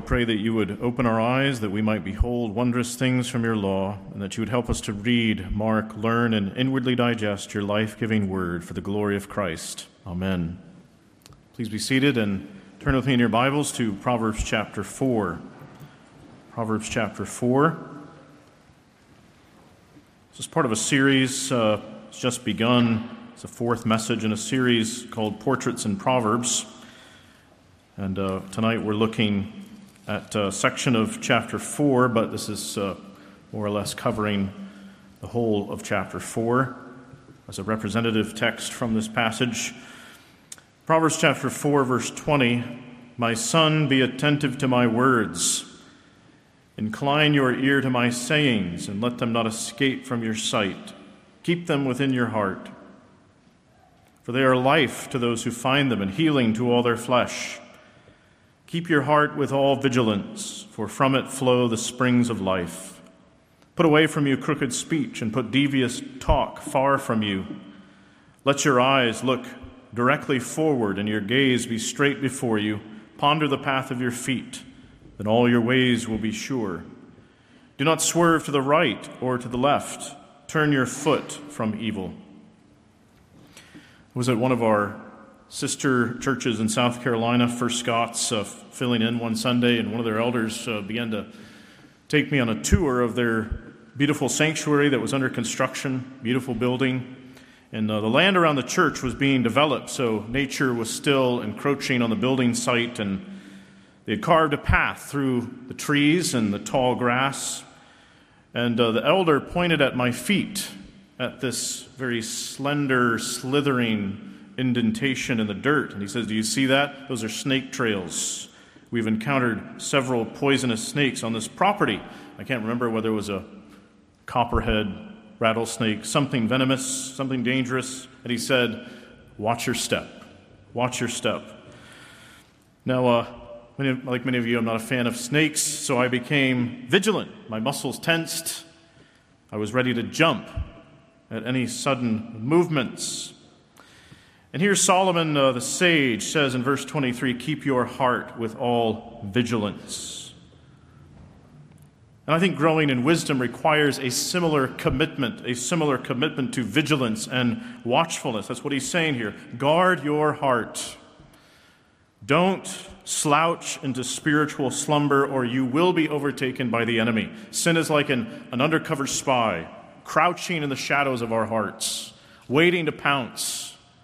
pray that you would open our eyes, that we might behold wondrous things from your law, and that you would help us to read, mark, learn, and inwardly digest your life-giving word for the glory of Christ. Amen. Please be seated and turn with me in your Bibles to Proverbs chapter 4. Proverbs chapter 4. This is part of a series. It's just begun. It's the fourth message in a series called Portraits in Proverbs. And tonight we're looking at a section of chapter 4, but this is more or less covering the whole of chapter 4 as a representative text from this passage. Proverbs chapter 4, verse 20, "My son, be attentive to my words. Incline your ear to my sayings, and let them not escape from your sight. Keep them within your heart. For they are life to those who find them, and healing to all their flesh. Keep your heart with all vigilance, for from it flow the springs of life. Put away from you crooked speech, and put devious talk far from you. Let your eyes look directly forward, and your gaze be straight before you. Ponder the path of your feet, then all your ways will be sure. Do not swerve to the right or to the left. Turn your foot from evil." I was at one of our sister churches in South Carolina, First Scots, filling in one Sunday, and one of their elders began to take me on a tour of their beautiful sanctuary that was under construction, beautiful building. And the land around the church was being developed, so nature was still encroaching on the building site, and they had carved a path through the trees and the tall grass. And the elder pointed at my feet at this very slender, slithering indentation in the dirt. And he says, "Do you see that? Those are snake trails. We've encountered several poisonous snakes on this property." I can't remember whether it was a copperhead, rattlesnake, something venomous, something dangerous. And he said, "Watch your step. Watch your step." Now, like many of you, I'm not a fan of snakes, so I became vigilant. My muscles tensed. I was ready to jump at any sudden movements. And here Solomon the sage says in verse 23, "Keep your heart with all vigilance." And I think growing in wisdom requires a similar commitment to vigilance and watchfulness. That's what he's saying here. Guard your heart. Don't slouch into spiritual slumber, or you will be overtaken by the enemy. Sin is like an undercover spy, crouching in the shadows of our hearts, waiting to pounce.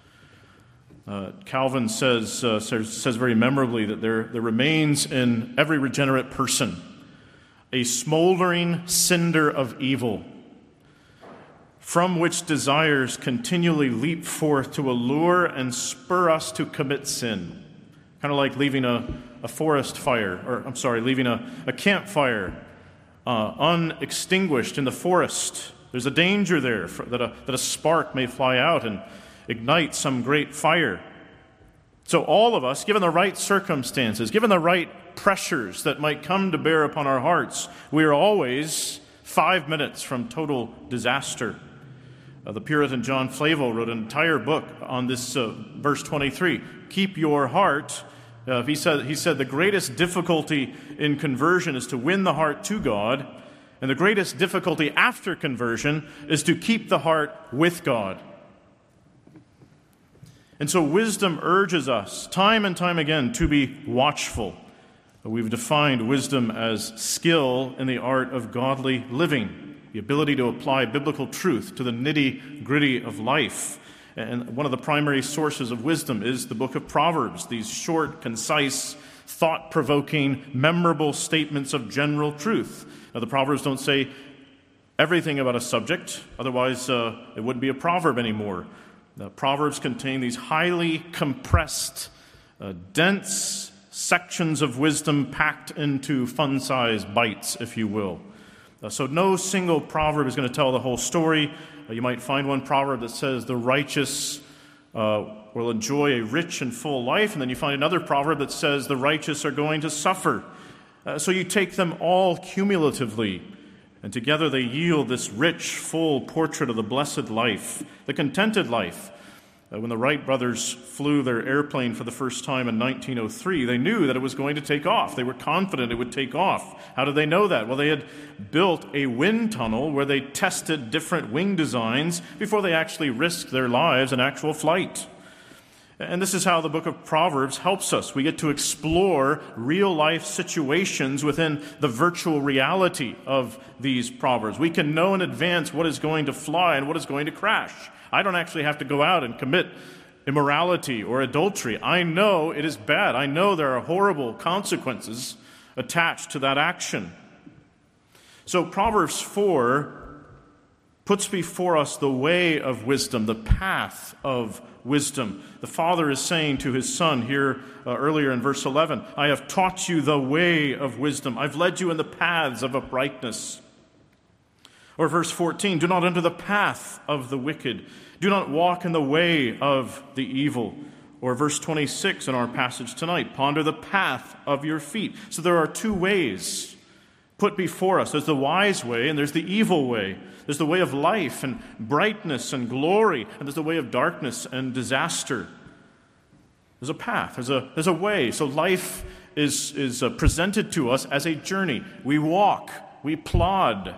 Calvin says very memorably that there remains in every regenerate person a smoldering cinder of evil, from which desires continually leap forth to allure and spur us to commit sin. Kind of like leaving a campfire unextinguished in the forest. There's a danger there that a spark may fly out and ignite some great fire. So all of us, given the right circumstances, given the right pressures that might come to bear upon our hearts, we are always 5 minutes from total disaster. The Puritan John Flavel wrote an entire book on this verse 23. Keep your heart. He said the greatest difficulty in conversion is to win the heart to God, and the greatest difficulty after conversion is to keep the heart with God. And so wisdom urges us time and time again to be watchful. We've defined wisdom as skill in the art of godly living, the ability to apply biblical truth to the nitty-gritty of life. And one of the primary sources of wisdom is the book of Proverbs, these short, concise, thought-provoking, memorable statements of general truth. Now, the Proverbs don't say everything about a subject, otherwise it wouldn't be a proverb anymore. The Proverbs contain these highly compressed, dense sections of wisdom packed into fun-sized bites, if you will. So no single proverb is going to tell the whole story. You might find one proverb that says the righteous will enjoy a rich and full life, and then you find another proverb that says the righteous are going to suffer. So you take them all cumulatively, and together they yield this rich, full portrait of the blessed life, the contented life. When the Wright brothers flew their airplane for the first time in 1903, they knew that it was going to take off. They were confident it would take off. How did they know that? Well, they had built a wind tunnel where they tested different wing designs before they actually risked their lives in actual flight. And this is how the book of Proverbs helps us. We get to explore real-life situations within the virtual reality of these proverbs. We can know in advance what is going to fly and what is going to crash. I don't actually have to go out and commit immorality or adultery. I know it is bad. I know there are horrible consequences attached to that action. So Proverbs 4 puts before us the way of wisdom, the path of wisdom. The father is saying to his son here earlier in verse 11, I have taught you the way of wisdom. I've led you in the paths of uprightness. Or verse 14, do not enter the path of the wicked. Do not walk in the way of the evil. Or verse 26 in our passage tonight, ponder the path of your feet. So there are two ways put before us. There's the wise way and there's the evil way. There's the way of life and brightness and glory, and there's the way of darkness and disaster. There's a path, there's a way. So life is presented to us as a journey. We walk, we plod.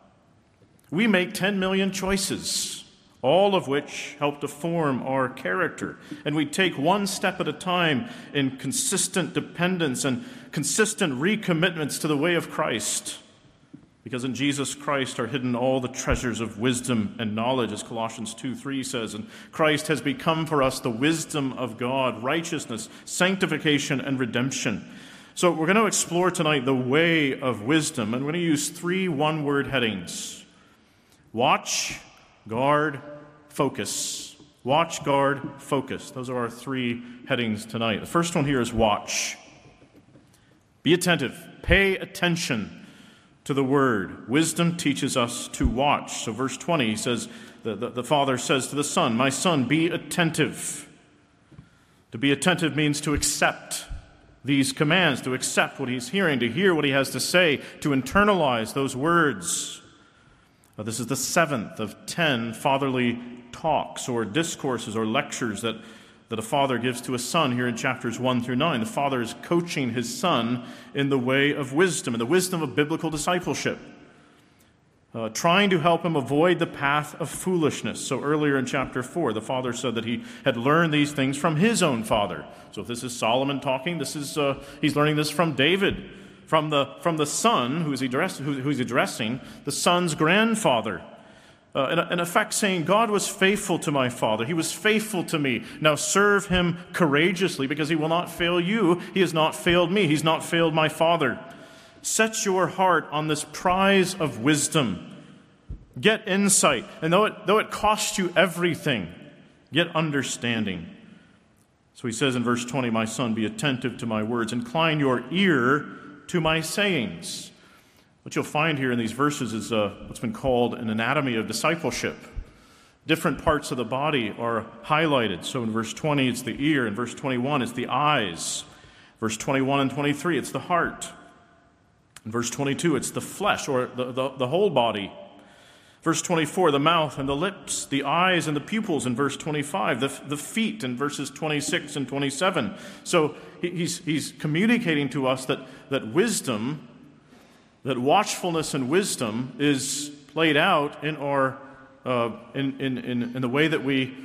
We make 10 million choices, all of which help to form our character. And we take one step at a time in consistent dependence and consistent recommitments to the way of Christ. Because in Jesus Christ are hidden all the treasures of wisdom and knowledge, as Colossians 2:3 says. And Christ has become for us the wisdom of God, righteousness, sanctification, and redemption. So we're going to explore tonight the way of wisdom, and we're going to use 3 one-word headings. Watch, guard, focus. Watch, guard, focus. Those are our 3 headings tonight. The first one here is watch. Be attentive. Pay attention to the word. Wisdom teaches us to watch. So verse 20, he says, the father says to the son, my son, be attentive. To be attentive means to accept these commands, to accept what he's hearing, to hear what he has to say, to internalize those words. This is the 7th of 10 fatherly talks or discourses or lectures that a father gives to a son here in chapters 1 through 9. The father is coaching his son in the way of wisdom, in the wisdom of biblical discipleship, trying to help him avoid the path of foolishness. So earlier in chapter 4, the father said that he had learned these things from his own father. So if this is Solomon talking, he's learning this from David, from the son who's addressing the son's grandfather. In effect saying, God was faithful to my father. He was faithful to me. Now serve him courageously because he will not fail you. He has not failed me. He's not failed my father. Set your heart on this prize of wisdom. Get insight. And though it costs you everything, get understanding. So he says in verse 20, my son, be attentive to my words. Incline your ear to my sayings. What you'll find here in these verses is what's been called an anatomy of discipleship. Different parts of the body are highlighted. So in verse 20, it's the ear. In verse 21, it's the eyes. Verse 21 and 23, it's the heart. In verse 22, it's the flesh, or the whole body. Verse 24, the mouth and the lips, the eyes and the pupils. In verse 25, the feet in verses 26 and 27. So he's communicating to us that wisdom, that watchfulness and wisdom is played out in our in the way that we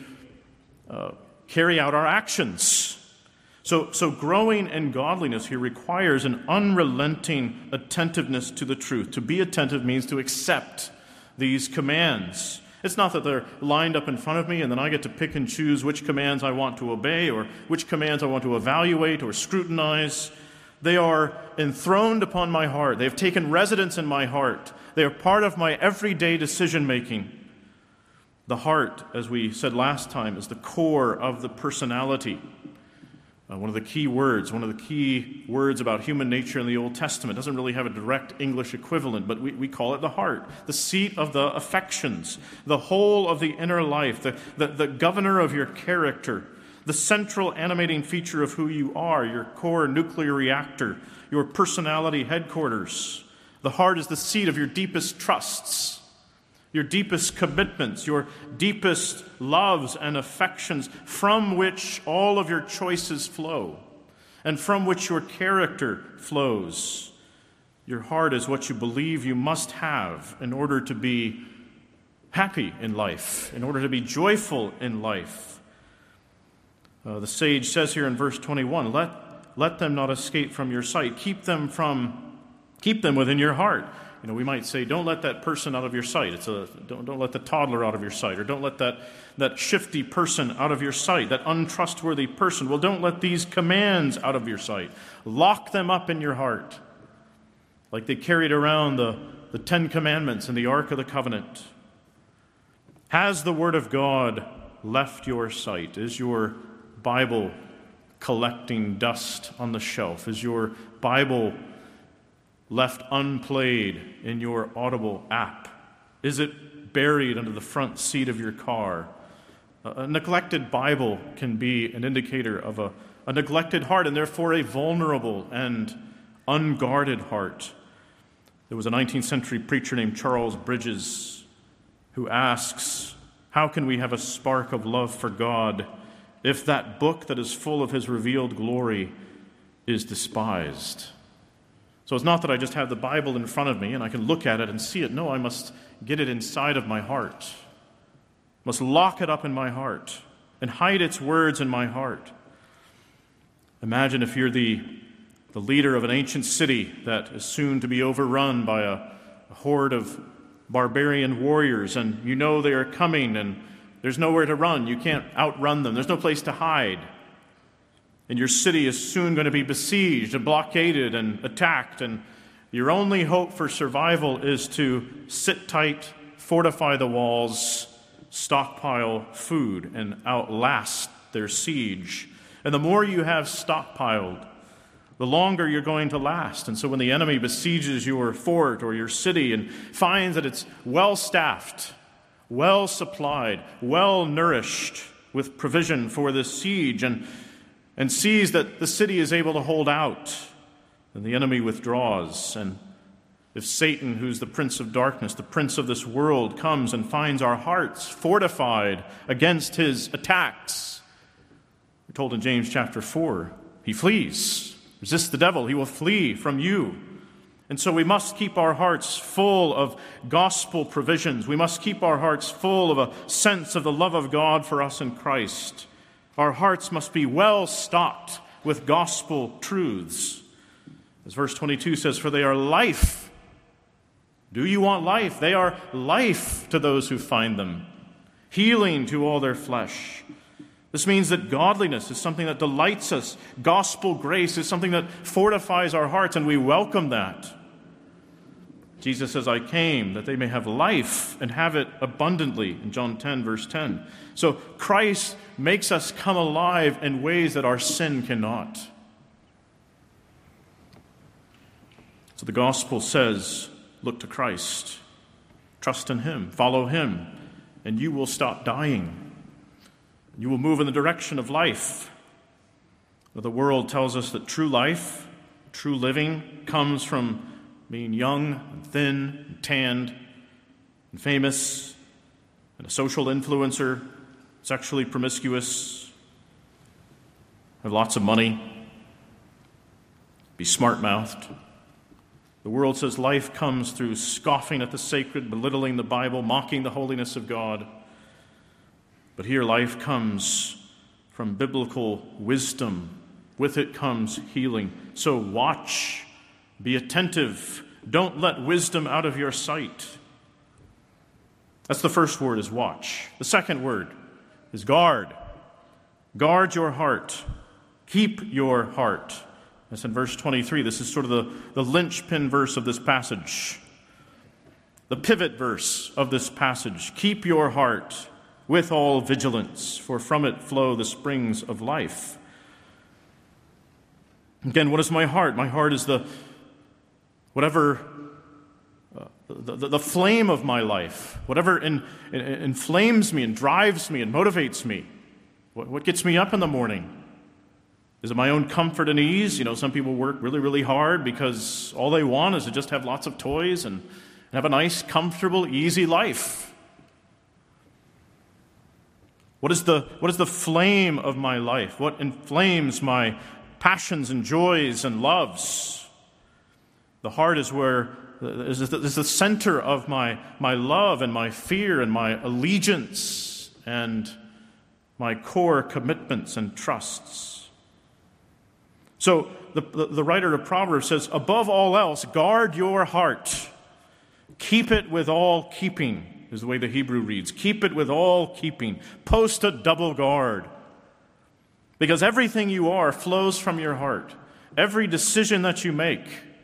carry out our actions. So growing in godliness here requires an unrelenting attentiveness to the truth. To be attentive means to accept these commands. It's not that they're lined up in front of me and then I get to pick and choose which commands I want to obey or which commands I want to evaluate or scrutinize. They are enthroned upon my heart. They have taken residence in my heart. They are part of my everyday decision-making. The heart, as we said last time, is the core of the personality. One of the key words about human nature in the Old Testament doesn't really have a direct English equivalent, but we call it the heart, the seat of the affections, the whole of the inner life, the governor of your character, the central animating feature of who you are, your core nuclear reactor, your personality headquarters. The heart is the seat of your deepest trusts, your deepest commitments, your deepest loves and affections, from which all of your choices flow, and from which your character flows. Your heart is what you believe you must have in order to be happy in life, in order to be joyful in life. The sage says here in verse 21, let them not escape from your sight. Keep them within your heart. We might say, don't let that person out of your sight. Don't let the toddler out of your sight, or don't let that shifty person out of your sight, that untrustworthy person. Well, don't let these commands out of your sight. Lock them up in your heart, like they carried around the 10 Commandments in the Ark of the Covenant. Has the Word of God left your sight? Is your Bible collecting dust on the shelf? Is your Bible left unplayed in your Audible app? Is it buried under the front seat of your car? A neglected Bible can be an indicator of a neglected heart, and therefore a vulnerable and unguarded heart. There was a 19th century preacher named Charles Bridges who asks, how can we have a spark of love for God if that book that is full of his revealed glory is despised? So it's not that I just have the Bible in front of me and I can look at it and see it. No, I must get it inside of my heart. I must lock it up in my heart and hide its words in my heart. Imagine if you're the leader of an ancient city that is soon to be overrun by a horde of barbarian warriors, and you know they are coming, and there's nowhere to run. You can't outrun them. There's no place to hide. And your city is soon going to be besieged and blockaded and attacked, and your only hope for survival is to sit tight, fortify the walls, stockpile food, and outlast their siege. And the more you have stockpiled, the longer you're going to last. And so when the enemy besieges your fort or your city and finds that it's well-staffed, well-supplied, well-nourished with provision for this siege, and sees that the city is able to hold out, then the enemy withdraws. And if Satan, who's the prince of darkness, the prince of this world, comes and finds our hearts fortified against his attacks, we're told in James chapter 4, he flees. Resist the devil, he will flee from you. And so we must keep our hearts full of gospel provisions. We must keep our hearts full of a sense of the love of God for us in Christ. Our hearts must be well stocked with gospel truths. As verse 22 says, for they are life. Do you want life? They are life to those who find them, healing to all their flesh. This means that godliness is something that delights us. Gospel grace is something that fortifies our hearts, and we welcome that. Jesus says, I came that they may have life and have it abundantly, in John 10, verse 10. So Christ makes us come alive in ways that our sin cannot. So the gospel says, look to Christ, trust in him, follow him, and you will stop dying. You will move in the direction of life. The world tells us that true life, true living, comes from being young and thin and tanned and famous and a social influencer, sexually promiscuous, have lots of money, be smart-mouthed. The world says life comes through scoffing at the sacred, belittling the Bible, mocking the holiness of God. But here life comes from biblical wisdom. With it comes healing. So watch, be attentive. Don't let wisdom out of your sight. That's the first word, is watch. The second word is guard. Guard your heart. Keep your heart. That's in verse 23. This is sort of the linchpin verse of this passage. The pivot verse of this passage. Keep your heart with all vigilance, for from it flow the springs of life. Again, what is my heart? My heart is the flame of my life, whatever inflames me and drives me and motivates me. What gets me up in the morning? Is it my own comfort and ease? Some people work really, really hard because all they want is to just have lots of toys and and have a nice, comfortable, easy life? What is the flame of my life? What inflames my passions and joys and loves? The heart is the center of my love and my fear and my allegiance and my core commitments and trusts. So the writer of Proverbs says, above all else, guard your heart. Keep it with all keeping, is the way the Hebrew reads. Keep it with all keeping. Post a double guard. Because everything you are flows from your heart. Every decision that you make,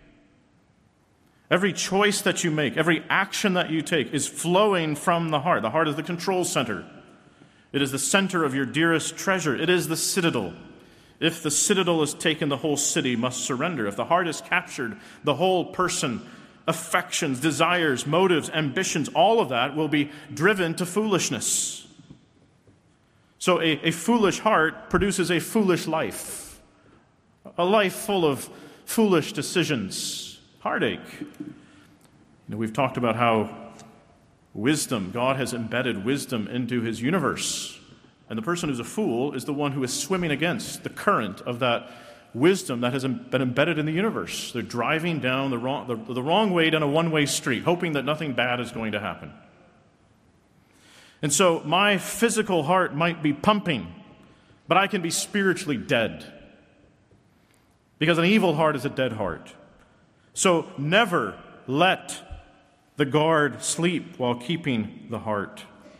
every choice that you make, every action that you take is flowing from the heart. The heart is the control center. It is the center of your dearest treasure. It is the citadel. If the citadel is taken, the whole city must surrender. If the heart is captured, the whole person, affections, desires, motives, ambitions, all of that will be driven to foolishness. So a foolish heart produces a foolish life, a life full of foolish decisions, heartache. We've talked about how God has embedded wisdom into his universe. And the person who's a fool is the one who is swimming against the current of that wisdom that has been embedded in the universe. They're driving down the wrong way down a one-way street, hoping that nothing bad is going to happen. And so my physical heart might be pumping, but I can be spiritually dead. Because an evil heart is a dead heart. So never let the guard sleep while keeping the heart.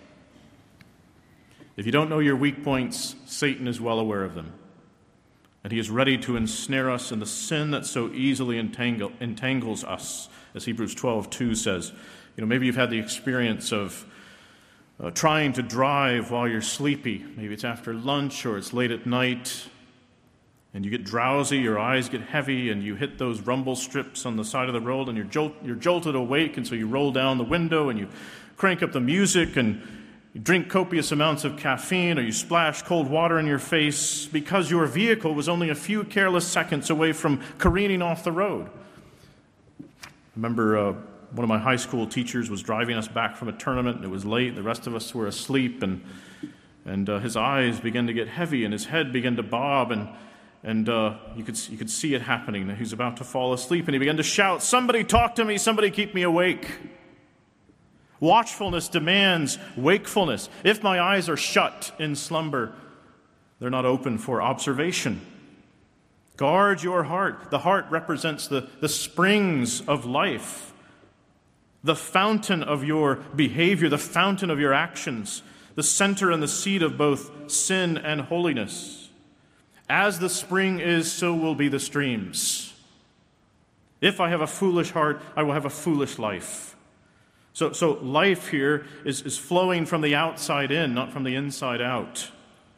If you don't know your weak points, Satan is well aware of them. And he is ready to ensnare us in the sin that so easily entangles us, as Hebrews 12:2 says. Maybe you've had the experience of trying to drive while you're sleepy. Maybe it's after lunch or it's late at night. And you get drowsy, your eyes get heavy, and you hit those rumble strips on the side of the road, and you're jolted awake, and so you roll down the window, and you crank up the music, and you drink copious amounts of caffeine, or you splash cold water in your face because your vehicle was only a few careless seconds away from careening off the road. I remember one of my high school teachers was driving us back from a tournament, and it was late. The rest of us were asleep, and his eyes began to get heavy, and his head began to bob, and you could see it happening. He was about to fall asleep, and he began to shout, "Somebody talk to me, somebody keep me awake." Watchfulness demands wakefulness. If my eyes are shut in slumber, they're not open for observation. Guard your heart. The heart represents the springs of life, the fountain of your behavior, the fountain of your actions, the center and the seat of both sin and holiness. As the spring is, so will be the streams. If I have a foolish heart, I will have a foolish life. So life here is flowing from the outside in, not from the inside out.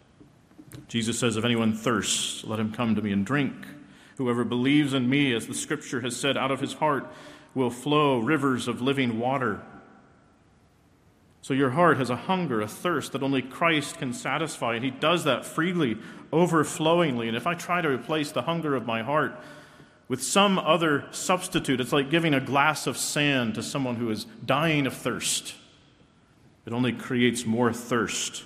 Jesus says, if anyone thirsts, let him come to me and drink. Whoever believes in me, as the Scripture has said, out of his heart will flow rivers of living water. So your heart has a hunger, a thirst that only Christ can satisfy, and he does that freely, overflowingly. And if I try to replace the hunger of my heart with some other substitute, it's like giving a glass of sand to someone who is dying of thirst. It only creates more thirst.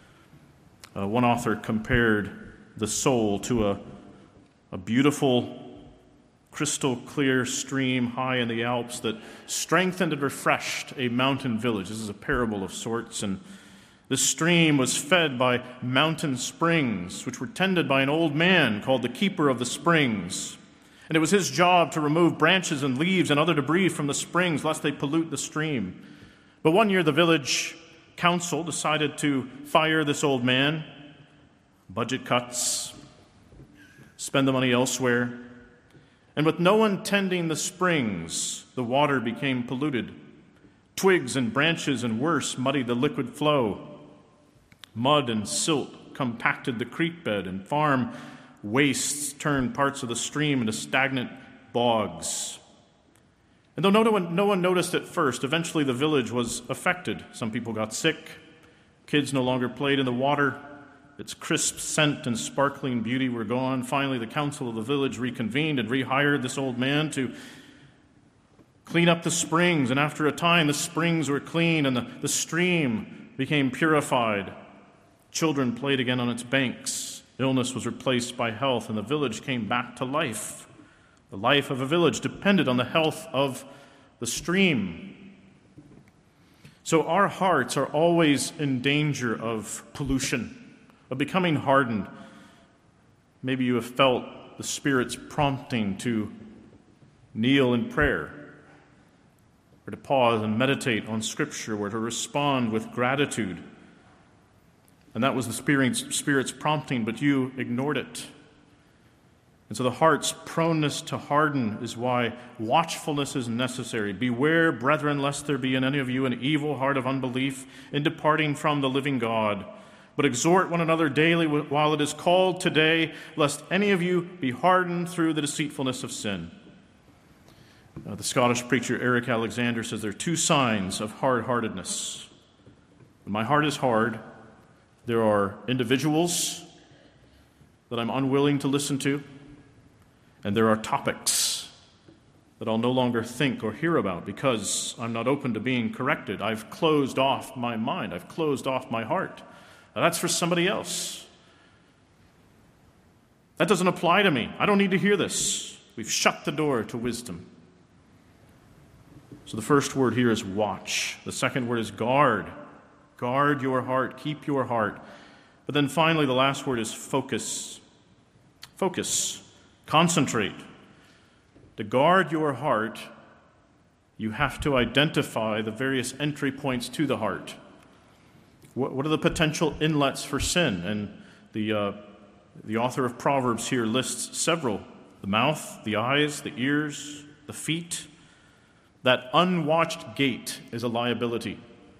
One author compared the soul to a beautiful, crystal clear stream high in the Alps that strengthened and refreshed a mountain village. This is a parable of sorts, and this stream was fed by mountain springs, which were tended by an old man called the keeper of the springs. And it was his job to remove branches and leaves and other debris from the springs, lest they pollute the stream. But one year the village council decided to fire this old man. Budget cuts, spend the money elsewhere. And with no one tending the springs, the water became polluted. Twigs and branches and worse muddied the liquid flow. Mud and silt compacted the creek bed, and farm wastes turned parts of the stream into stagnant bogs. And though no one noticed at first, eventually the village was affected. Some people got sick. Kids no longer played in the water. Its crisp scent and sparkling beauty were gone. Finally, the council of the village reconvened and rehired this old man to Clean up the springs, and after a time the springs were clean, and the stream became purified. Children played again on its banks. Illness was replaced by health, and the village came back to life. The life of a village depended on the health of the stream. So our hearts are always in danger of pollution, of becoming hardened. Maybe you have felt the Spirit's prompting to kneel in prayer, or to pause and meditate on Scripture, or to respond with gratitude. And that was the Spirit's prompting, but you ignored it. And so the heart's proneness to harden is why watchfulness is necessary. Beware, brethren, lest there be in any of you an evil heart of unbelief in departing from the living God. But exhort one another daily while it is called today, lest any of you be hardened through the deceitfulness of sin. The Scottish preacher Eric Alexander says there are two signs of hard-heartedness. When my heart is hard, there are individuals that I'm unwilling to listen to, and there are topics that I'll no longer think or hear about because I'm not open to being corrected. I've closed off my mind. I've closed off my heart. Now, that's for somebody else. That doesn't apply to me. I don't need to hear this. We've shut the door to wisdom. So the first word here is watch. The second word is guard. Guard your heart. Keep your heart. But then finally, the last word is focus. Focus. Concentrate. To guard your heart, you have to identify the various entry points to the heart. What are the potential inlets for sin? And the author of Proverbs here lists several. The mouth, the eyes, the ears, the feet. That unwatched gate is a liability.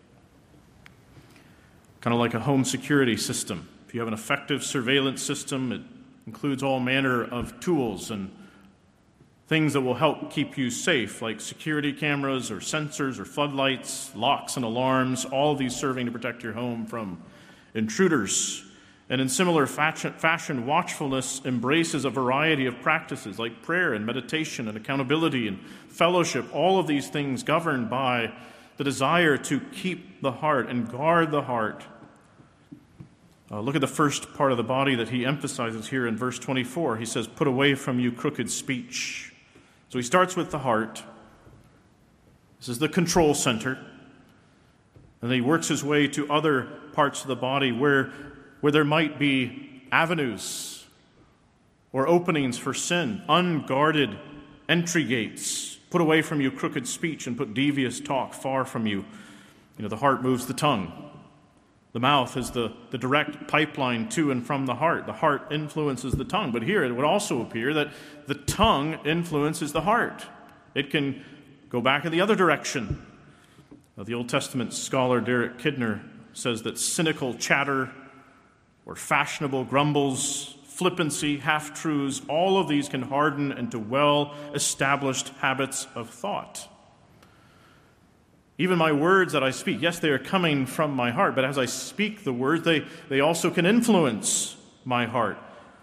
Kind of like a home security system. If you have an effective surveillance system, it includes all manner of tools and things that will help keep you safe, like security cameras or sensors or floodlights, locks and alarms, all of these serving to protect your home from intruders. And in similar fashion, watchfulness embraces a variety of practices like prayer and meditation and accountability and fellowship, all of these things governed by the desire to keep the heart and guard the heart. Look at the first part of the body that he emphasizes here in verse 24. He says, "Put away from you crooked speech." So he starts with the heart. This is the control center. And then he works his way to other parts of the body where there might be avenues or openings for sin, unguarded entry gates. Put away from you crooked speech and put devious talk far from you. The heart moves the tongue. The mouth is the direct pipeline to and from the heart. The heart influences the tongue. But here it would also appear that the tongue influences the heart. It can go back in the other direction. The Old Testament scholar Derek Kidner says that cynical chatter or fashionable grumbles, flippancy, half-truths, all of these can harden into well-established habits of thought. Even my words that I speak, yes, they are coming from my heart, but as I speak the words, they also can influence my heart.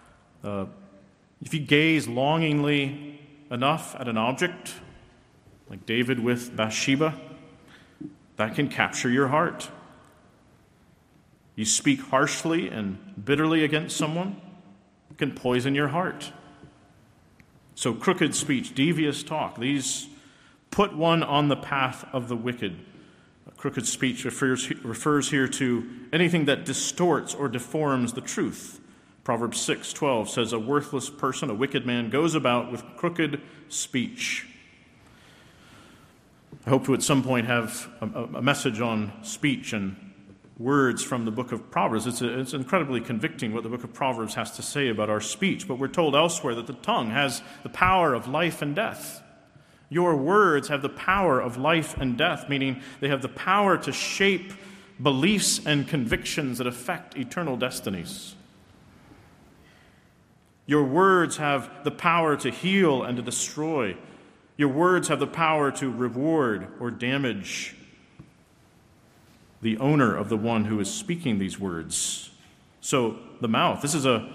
If you gaze longingly enough at an object, like David with Bathsheba, that can capture your heart. You speak harshly and bitterly against someone, it can poison your heart. So crooked speech, devious talk, these put one on the path of the wicked. Crooked speech refers here to anything that distorts or deforms the truth. Proverbs 6:12 says, "A worthless person, a wicked man, goes about with crooked speech." I hope to at some point have a message on speech and words from the book of Proverbs. It's incredibly convicting what the book of Proverbs has to say about our speech, but we're told elsewhere that the tongue has the power of life and death. Your words have the power of life and death, meaning they have the power to shape beliefs and convictions that affect eternal destinies. Your words have the power to heal and to destroy. Your words have the power to reward or damage the owner of the one who is speaking these words. So the mouth, this is an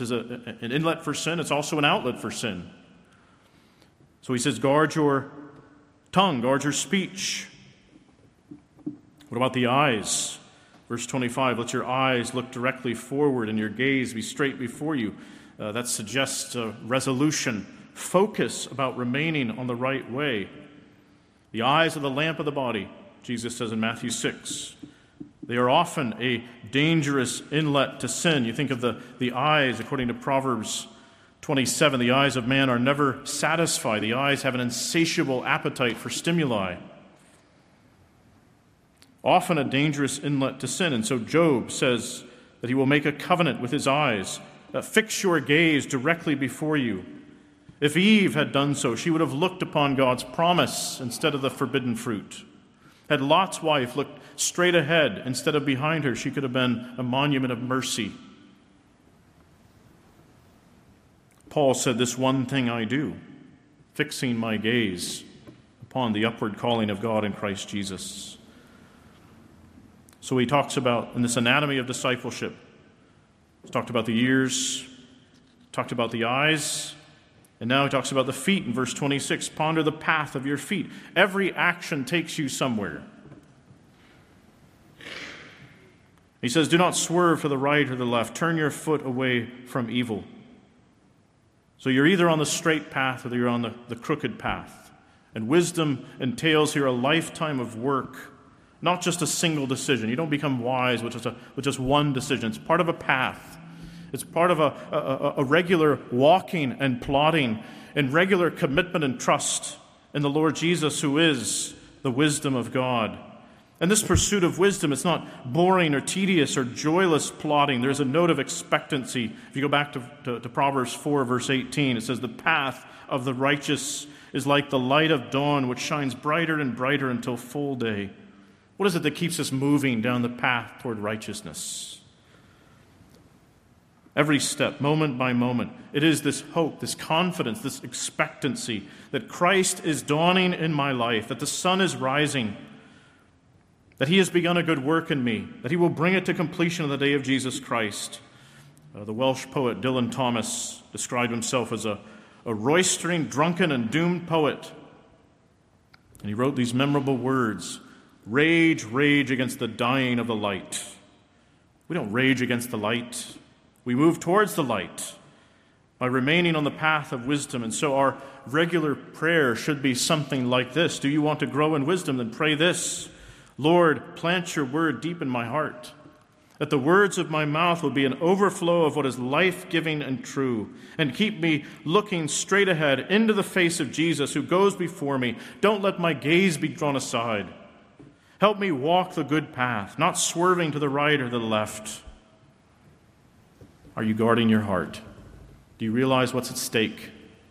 inlet for sin. It's also an outlet for sin. So he says, guard your Tongue, guard your speech. What about the eyes? Verse 25, let your eyes look directly forward and your gaze be straight before you. That suggests resolution, focus about remaining on the right way. The eyes are the lamp of the body, Jesus says in Matthew 6. They are often a dangerous inlet to sin. You think of the eyes, according to Proverbs 27, the eyes of man are never satisfied. The eyes have an insatiable appetite for stimuli. Often a dangerous inlet to sin. And so Job says that he will make a covenant with his eyes. Fix your gaze directly before you. If Eve had done so, she would have looked upon God's promise instead of the forbidden fruit. Had Lot's wife looked straight ahead instead of behind her, she could have been a monument of mercy. Paul said, this one thing I do, fixing my gaze upon the upward calling of God in Christ Jesus. So he talks about, in this anatomy of discipleship, he's talked about the ears, talked about the eyes, and now he talks about the feet in verse 26. Ponder the path of your feet. Every action takes you somewhere. He says, do not swerve to the right or the left. Turn your foot away from evil. So you're either on the straight path or you're on the crooked path. And wisdom entails here a lifetime of work, not just a single decision. You don't become wise with just one decision. It's part of a path. It's part of a regular walking and plodding and regular commitment and trust in the Lord Jesus, who is the wisdom of God. And this pursuit of wisdom, it's not boring or tedious or joyless plodding. There's a note of expectancy. If you go back to Proverbs 4, verse 18, it says, the path of the righteous is like the light of dawn, which shines brighter and brighter until full day. What is it that keeps us moving down the path toward righteousness? Every step, moment by moment, it is this hope, this confidence, this expectancy that Christ is dawning in my life, that the sun is rising, that he has begun a good work in me, that he will bring it to completion on the day of Jesus Christ. The Welsh poet Dylan Thomas described himself as a roistering, drunken, and doomed poet. And he wrote these memorable words, rage, rage against the dying of the light. We don't rage against the light. We move towards the light by remaining on the path of wisdom. And so our regular prayer should be something like this. Do you want to grow in wisdom? Then pray this. Lord, plant your word deep in my heart, that the words of my mouth will be an overflow of what is life-giving and true, and keep me looking straight ahead into the face of Jesus who goes before me. Don't let my gaze be drawn aside. Help me walk the good path, not swerving to the right or the left. Are you guarding your heart? Do you realize what's at stake?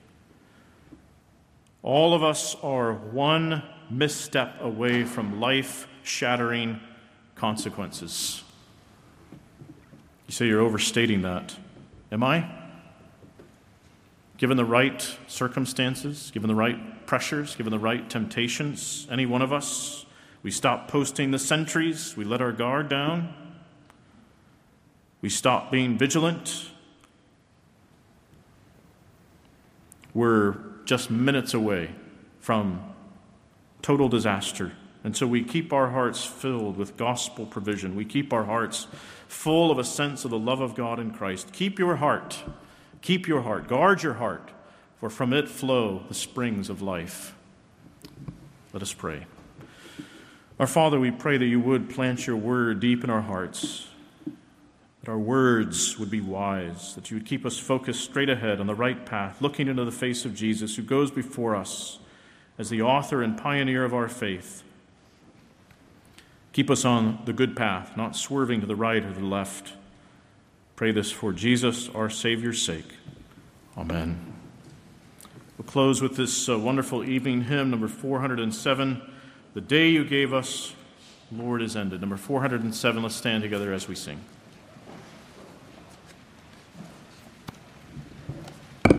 All of us are one misstep away from life-shattering consequences. You say you're overstating that. Am I? Given the right circumstances, given the right pressures, given the right temptations, any one of us, we stop posting the sentries, we let our guard down, we stop being vigilant. We're just minutes away from total disaster. And so we keep our hearts filled with gospel provision. We keep our hearts full of a sense of the love of God in Christ. Keep your heart, guard your heart, for from it flow the springs of life. Let us pray. Our Father, we pray that you would plant your word deep in our hearts, that our words would be wise, that you would keep us focused straight ahead on the right path, looking into the face of Jesus, who goes before us as the author and pioneer of our faith. Keep us on the good path, not swerving to the right or the left. Pray this for Jesus, our Savior's sake. Amen. We'll close with this wonderful evening hymn, number 407, The Day You Gave Us, Lord, is Ended. Number 407, let's stand together as we sing.